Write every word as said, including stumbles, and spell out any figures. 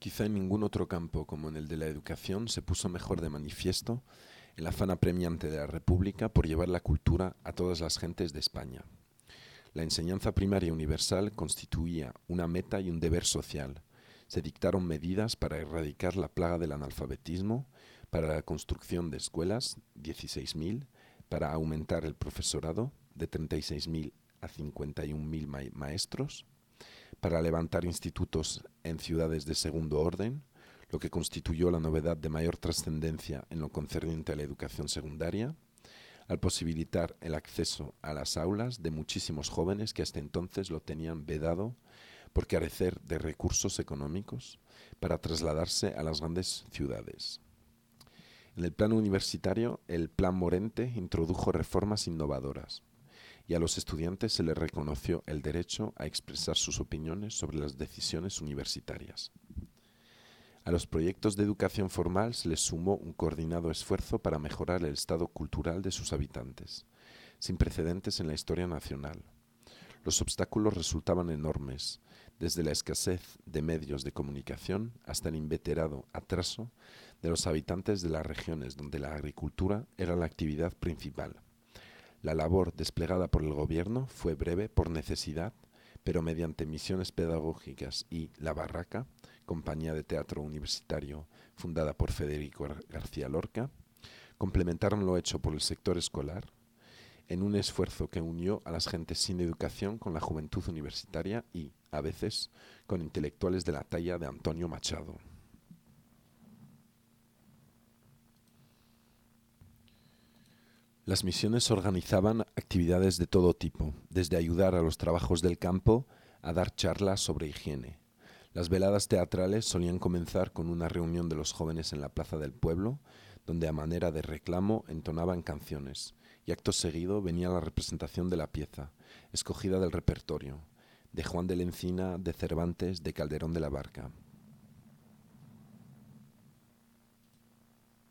Quizá en ningún otro campo como en el de la educación se puso mejor de manifiesto el afán apremiante de la República por llevar la cultura a todas las gentes de España. La enseñanza primaria universal constituía una meta y un deber social. Se dictaron medidas para erradicar la plaga del analfabetismo, para la construcción de escuelas, dieciséis mil, para aumentar el profesorado, de treinta y seis mil a cincuenta y un mil ma- maestros, para levantar institutos en ciudades de segundo orden, lo que constituyó la novedad de mayor trascendencia en lo concerniente a la educación secundaria, al posibilitar el acceso a las aulas de muchísimos jóvenes que hasta entonces lo tenían vedado por carecer de recursos económicos para trasladarse a las grandes ciudades. En el plano universitario, el Plan Morente introdujo reformas innovadoras y a los estudiantes se les reconoció el derecho a expresar sus opiniones sobre las decisiones universitarias. A los proyectos de educación formal se les sumó un coordinado esfuerzo para mejorar el estado cultural de sus habitantes, sin precedentes en la historia nacional. Los obstáculos resultaban enormes, desde la escasez de medios de comunicación hasta el inveterado atraso de los habitantes de las regiones donde la agricultura era la actividad principal. La labor desplegada por el gobierno fue breve por necesidad, pero mediante misiones pedagógicas y La Barraca, compañía de teatro universitario fundada por Federico García Lorca, complementaron lo hecho por el sector escolar en un esfuerzo que unió a las gentes sin educación con la juventud universitaria y, a veces, con intelectuales de la talla de Antonio Machado. Las misiones organizaban actividades de todo tipo, desde ayudar a los trabajos del campo a dar charlas sobre higiene. Las veladas teatrales solían comenzar con una reunión de los jóvenes en la plaza del pueblo, donde a manera de reclamo entonaban canciones, y acto seguido venía la representación de la pieza, escogida del repertorio, de Juan de la Encina, de Cervantes, de Calderón de la Barca.